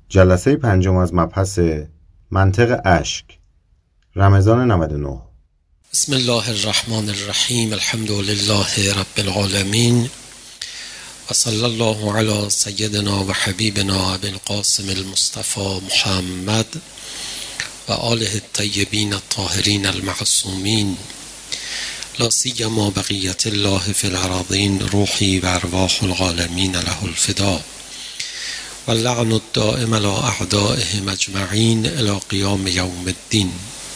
جلسه پنجم از مبحث منطق اشک، رمضان 99. بسم الله الرحمن الرحیم. الحمد لله رب العالمین و صلی الله علی سیدنا و حبیبنا ابی القاسم المصطفى محمد و آله الطیبین الطاهرین المعصومین، لا سیما بقیت الله فی الارضین، روحی و ارواح العالمین له الفدا و اللعن الدائم علی اعدائهم اجمعین الی قیام یوم الدین.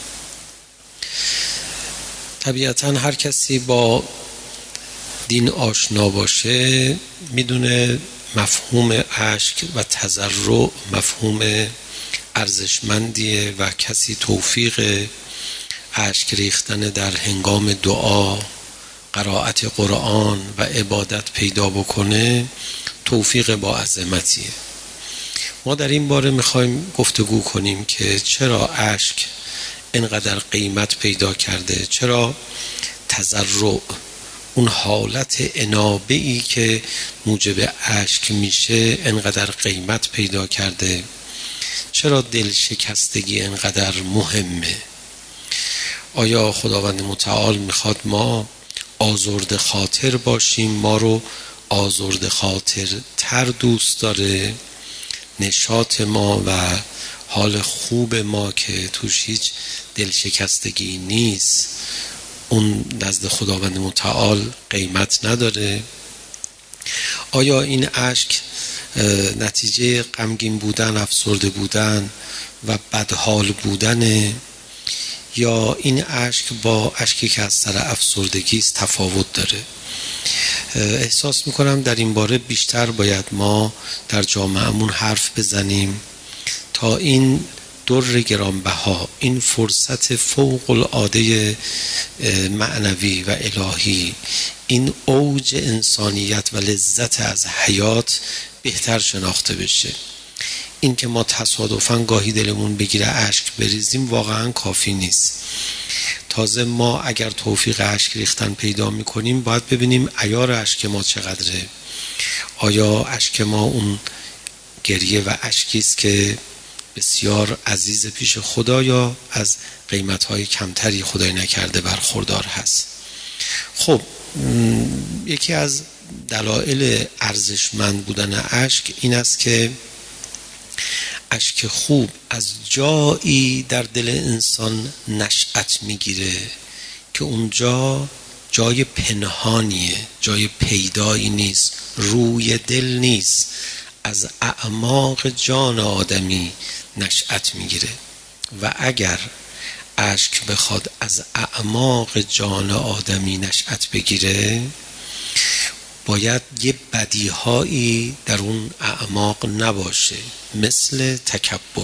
طبیعتاً هر کسی با دین آشنا باشه میدونه مفهوم اشک و تضرع مفهوم ارزشمندیه و کسی توفیق اشک ریختن در هنگام دعا، قرائت قرآن و عبادت پیدا بکنه توفیق با عظمتیه. ما در این باره میخوایم گفتگو کنیم که چرا اشک اینقدر قیمت پیدا کرده، چرا تضرع، اون حالت انابه‌ای که موجب اشک میشه، اینقدر قیمت پیدا کرده، چرا دل شکستگی اینقدر مهمه. آیا خداوند متعال میخواد ما آزرده خاطر باشیم، ما رو آزرده خاطر تر دوست داره؟ نشاط ما و حال خوب ما که توش هیچ دل شکستگی نیست، اون نزد خداوند متعال قیمت نداره؟ آیا این اشک نتیجه غمگین بودن، افسرده بودن و بدحال بودن، یا این اشک با اشکی که از سر افسردگی است تفاوت داره؟ احساس میکنم در این باره بیشتر باید ما در جامعهمون حرف بزنیم تا این در گرانبها، این فرصت فوق العاده معنوی و الهی، این اوج انسانیت و لذت از حیات بهتر شناخته بشه. این که ما تصادفاً گاهی دلمون بگیره اشک بریزیم واقعاً کافی نیست. تازه ما اگر توفیق اشک ریختن پیدا میکنیم باید ببینیم عیار اشک ما چقدره. آیا اشک ما اون گریه و اشکی است که بسیار عزیز پیش خدا، یا از قیمت‌های کمتری خدای نکرده برخوردار هست؟ خب یکی از دلایل ارزشمند بودن اشک این است که اشک خوب از جایی در دل انسان نشأت میگیره که اونجا جای پنهانیه، جای پیدایی نیست، روی دل نیست، از اعماق جان آدمی نشأت میگیره. و اگر اشک بخواد از اعماق جان آدمی نشأت بگیره باید یه بدیهایی در اون اعماق نباشه، مثل تکبر.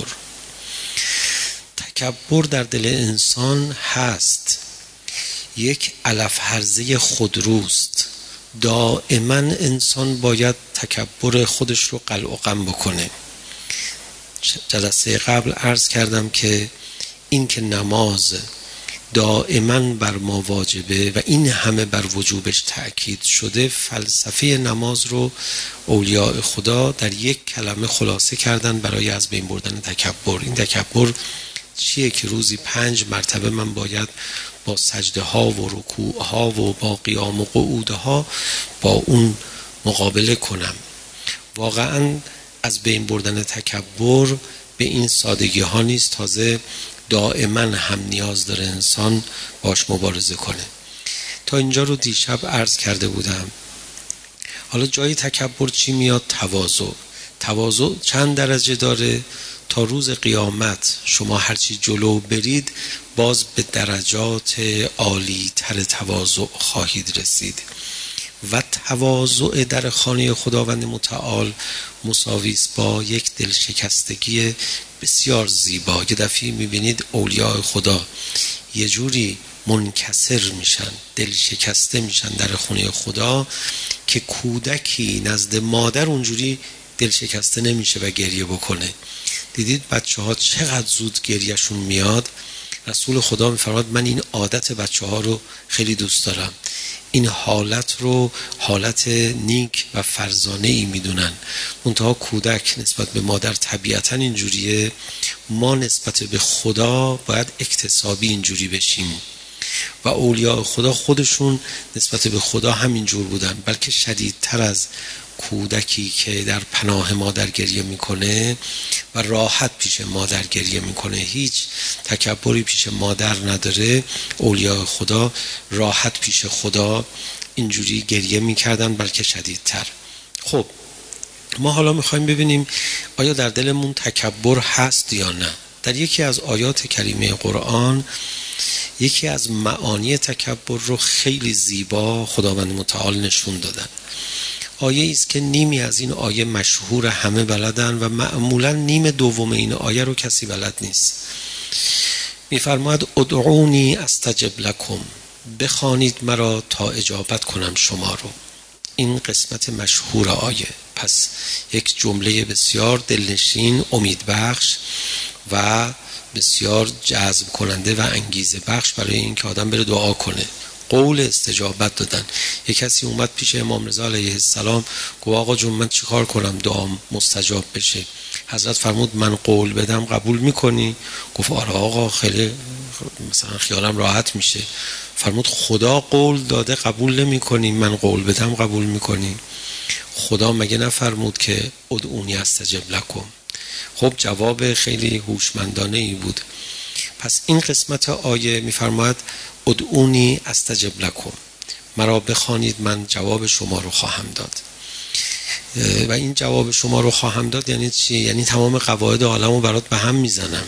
تکبر در دل انسان هست، یک علف هرزه خودروست. دائما انسان باید تکبر خودش رو قلع و قم بکنه. جلسه قبل عرض کردم که این که نماز دائما بر ما واجبه و این همه بر وجوبش تأکید شده، فلسفه نماز رو اولیاء خدا در یک کلمه خلاصه کردن برای از بین بردن تکبر. این تکبر چیه که روزی 5 مرتبه من باید با سجده ها و رکوع ها و با قیام و قعود ها با اون مقابله کنم؟ واقعا از بین بردن تکبر به این سادگی ها نیست، تازه دائما هم نیاز داره انسان باش مبارزه کنه. تا اینجا رو دیشب عرض کرده بودم. حالا جای تکبر چی میاد؟ تواضع. تواضع چند درجه داره؟ تا روز قیامت شما هرچی جلو برید باز به درجات عالی تر تواضع خواهید رسید. و تواضع در خانه خداوند متعال مساوی است با یک دلشکستگی بسیار زیبا. یه دفعه میبینید اولیاء خدا یه جوری منکسر میشن، دل شکسته میشن در خانه خدا که کودکی نزد مادر اونجوری دل شکسته نمیشه و گریه بکنه. دیدید بچه ها چقدر زود گریهشون میاد رسول خدا میفرماد من این عادت بچه ها رو خیلی دوست دارم، این حالت رو حالت نیک و فرزانه ای میدونن. منتها کودک نسبت به مادر طبیعتا اینجوریه، ما نسبت به خدا باید اکتسابی اینجوری بشیم و اولیاء خدا خودشون نسبت به خدا همینجور بودن، بلکه شدیدتر از کودکی که در پناه مادر گریه میکنه و راحت پیش مادر گریه میکنه، هیچ تکبری پیش مادر نداره. اولیاء خدا راحت پیش خدا اینجوری گریه میکردن، بلکه شدیدتر. خب ما حالا میخوایم ببینیم آیا در دلمون تکبر هست یا نه. در یکی از آیات کریمه قرآن یکی از معانی تکبر رو خیلی زیبا خداوند متعال نشون دادن. آیه است که نیمی از این آیه مشهور، همه بلدن و معمولا نیم دوم این آیه رو کسی بلد نیست. میفرماید ادعونی استجب لکم، بخوانید مرا تا اجابت کنم شما رو. این قسمت مشهور آیه. پس یک جمله بسیار دلنشین، امیدبخش و بسیار جذب کننده و انگیزه بخش برای این که آدم بره دعا کنه. قول استجابت دادن. یک کسی اومد پیش امام رضا علیه السلام گفت آقا جون من چیکار کنم دعام مستجاب بشه؟ حضرت فرمود من قول بدم قبول میکنی؟ گفت آره آقا خیلی مثلا خیالم راحت میشه. فرمود خدا قول داده قبول نمیکنی، من قول بدم قبول میکنی؟ خدا مگه نفرمود که ادعونی استجب لکم؟ خب جواب خیلی هوشمندانه ای بود. پس این قسمت آیه میفرماید ادعونی استجب لکم، مرا بخوانید من جواب شما رو خواهم داد. و این جواب شما رو خواهم داد یعنی چی؟ یعنی تمام قواعد عالم رو برات به هم میزنم.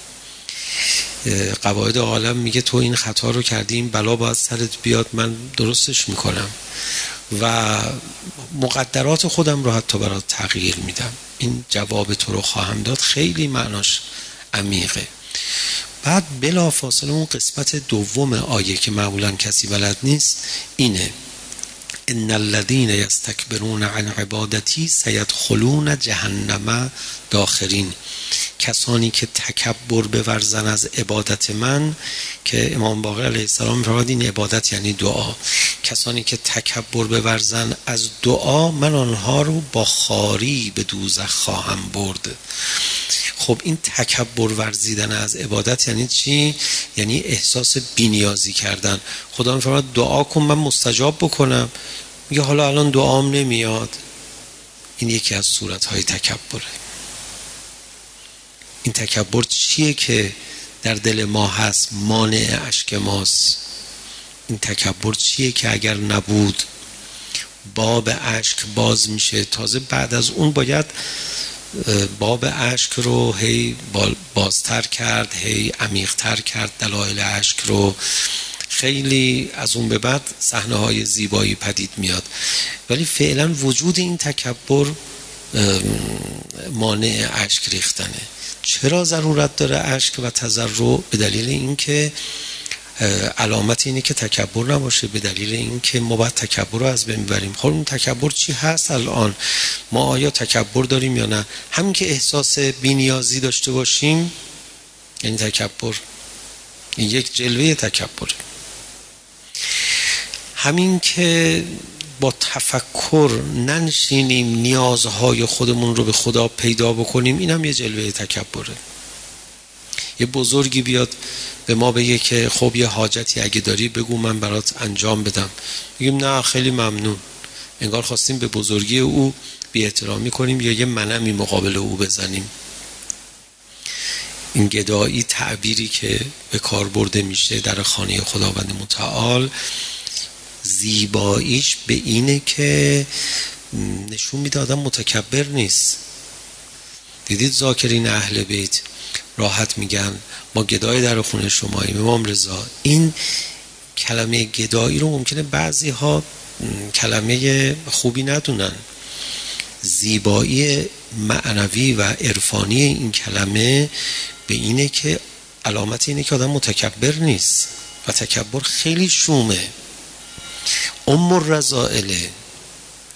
قواعد عالم میگه تو این خطا رو کردی، این بلا باید سرت بیاد، من درستش میکنم و مقدرات خودم رو حتی برات تغییر میدم. این جواب تو رو خواهم داد خیلی معناش عمیقه. بعد بلا فاصله اون قسمت دوم آیه که معمولا کسی بلد نیست اینه: ان الذين يستكبرون عن عبادتی سيدخلون جهنم داخرین. کسانی که تکبر بورزن از عبادت من، که امام باقر علیه السلام فرمود این عبادت یعنی دعا، کسانی که تکبر بورزن از دعا من آنها رو با خاری به دوزخ خواهم برد. خب این تکبر ورزیدن از عبادت یعنی چی؟ یعنی احساس بی‌نیازی کردن. خدا میفرماید دعا کن من مستجاب بکنم، میگه حالا الان دعام نمیاد. این یکی از صورت‌های تکبره. این تکبر چیه که در دل ما هست؟ مانع اشک ماست. این تکبر چیه که اگر نبود باب اشک باز میشه. تازه بعد از اون باید باب اشک رو هی بازتر کرد، هی عمیق‌تر کرد، دلایل اشک رو. خیلی از اون به بعد صحنه‌های زیبایی پدید میاد. ولی فعلا وجود این تکبر مانع اشک ریختنه. چرا ضرورت داره اشک و تضرع؟ به دلیل اینکه علامت اینه که تکبر نباشه، به دلیل اینکه ما باید تکبر رو از بین ببریم. خب این تکبر چی هست الان؟ ما آیا تکبر داریم یا نه؟ همین که احساس بی‌نیازی داشته باشیم یعنی تکبر. این یک جلوه تکبر. همین که با تفکر ننشینیم نیازهای خودمون رو به خدا پیدا بکنیم، این هم یه جلوه تکبره. یه بزرگی بیاد به ما بگه که خب یه حاجتی اگه داری بگو من برات انجام بدم، میگیم نه خیلی ممنون. انگار خواستیم به بزرگی او بی احترامی کنیم یا یه منمی مقابل او بزنیم. این گدایی تعبیری که به کار برده میشه در خانه خداوند متعال، زیباییش به اینه که نشون میده آدم متکبر نیست. دیدید ذاکرین اهل بیت راحت میگن ما گدای در خونه شماییم امام رضا. این کلمه گدایی رو ممکنه بعضی ها کلمه خوبی ندونن. زیبایی معنوی و عرفانی این کلمه به اینه که علامت اینه که آدم متکبر نیست و تکبر خیلی شومه. ام الرذائله.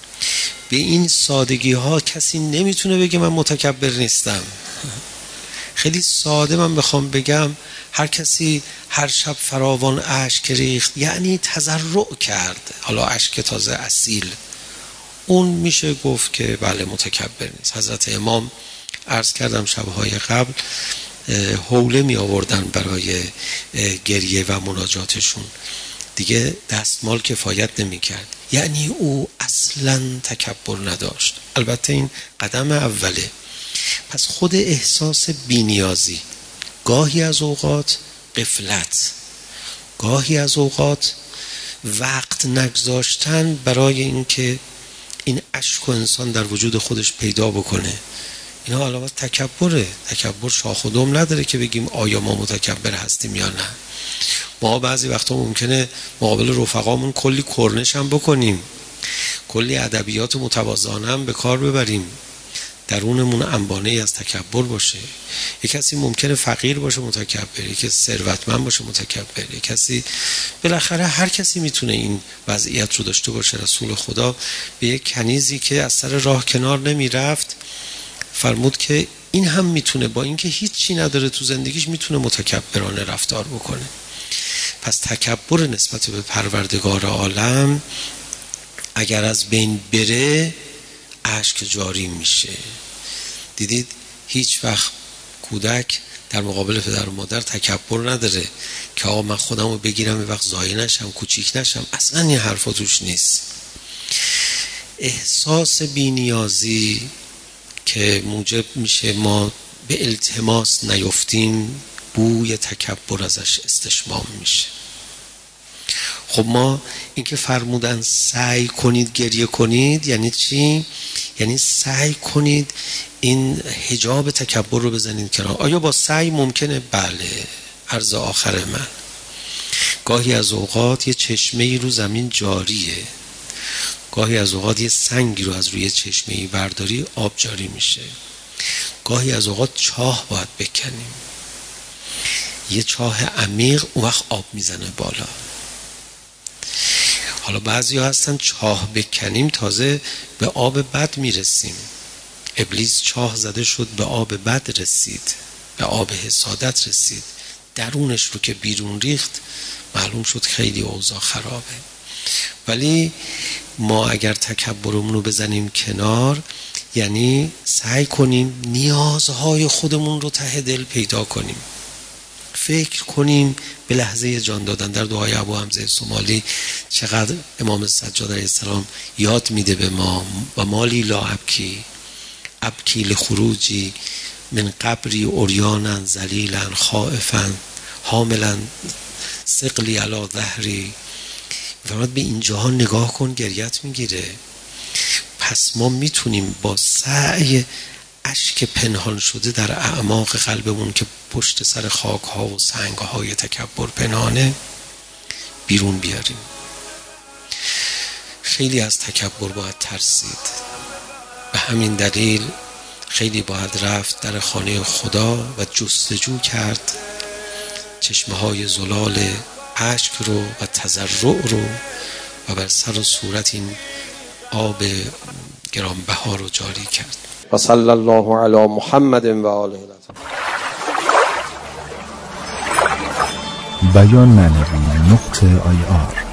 به این سادگی ها کسی نمیتونه بگه من متکبر نیستم. خیلی ساده من بخوام بگم، هر کسی هر شب فراوان اشک ریخت یعنی تضرع کرد. حالا اشک تازه اصیل، اون میشه گفت که بله متکبر نیست. حضرت امام عرض کردم شبهای قبل حوله می آوردن برای گریه و مناجاتشون، دیگه دستمال کفایت نمی کرد. یعنی او اصلا تکبر نداشت. البته این قدم اوله. پس خود احساس بی‌نیازی، گاهی از اوقات غفلت، گاهی از اوقات وقت نگذاشتن برای اینکه این اشک و انسان در وجود خودش پیدا بکنه، اینا علاوه تکبره. تکبر شاخ و دم نداره که بگیم آیا ما متکبر هستیم یا نه. ما بعضی وقتا ممکنه مقابل رفقامون کلی کرنش هم بکنیم، کلی ادبیات متواضعانه هم به کار ببریم، درونمون انبانه از تکبر باشه. یک کسی ممکنه فقیر باشه متکبر، یک کسی ثروتمند باشه متکبر، یک کسی، بالاخره هر کسی میتونه این وضعیت رو داشته باشه. رسول خدا به یک کنیزی که از سر راه کنار نمیرفت فرمود که این هم میتونه با اینکه هیچی نداره تو زندگیش میتونه متکبرانه رفتار بکنه. پس تکبر نسبت به پروردگار عالم اگر از بین بره اشک جاری میشه. دیدید هیچ وقت کودک در مقابل پدر و مادر تکبر نداره که آقا من خودمو بگیرم یه وقت ضایع نشم، کوچیک نشم. اصلا این حرفا توش نیست. احساس بی‌نیازی که موجب میشه ما به التماس نیفتیم، بوی تکبر ازش استشمام میشه. خب ما این که فرمودن سعی کنید گریه کنید یعنی چی؟ یعنی سعی کنید این حجاب تکبر رو بزنید کنار. آیا با سعی ممکنه؟ بله. عرض آخر من، گاهی از اوقات یه چشمه‌ای رو زمین جاریه، گاهی از اوقات یه سنگی رو از روی چشمه‌ای برداری آب جاری میشه، گاهی از اوقات چاه باید بکنیم، یه چاه عمیق، اون وقت آب میزنه بالا. حالا بعضی ها هستن چاه بکنیم تازه به آب بد میرسیم. ابلیس چاه زده شد به آب بد رسید، به آب حسادت رسید، درونش رو که بیرون ریخت معلوم شد خیلی اوضاع خرابه. ولی ما اگر تکبرمون رو بزنیم کنار یعنی سعی کنیم نیازهای خودمون رو ته دل پیدا کنیم، فکر کنیم به لحظه جان دادن. در دعای ابو حمزه سومالی چقدر امام سجاد علیه السلام یاد میده به ما: و مالی لا ابکی ابکی لخروجی من قبری عریانا ذلیلا خائفا حاملا ثقلی علی ظهری. فرمود به اینجاها نگاه کن گریت میگیره. پس ما میتونیم با سعی اشک پنهان شده در اعماق قلبمون که پشت سر خاک ها و سنگ های تکبر پنهانه بیرون بیاریم. خیلی از تکبر باید ترسید. به همین دلیل خیلی باید رفت در خانه خدا و جستجو کرد چشمه های زلال اشک رو و تضرع رو و بر سر و صورت این آب گرانبها رو جاری کرد. و صلی الله علی محمد و آله. بیان معنوی .ir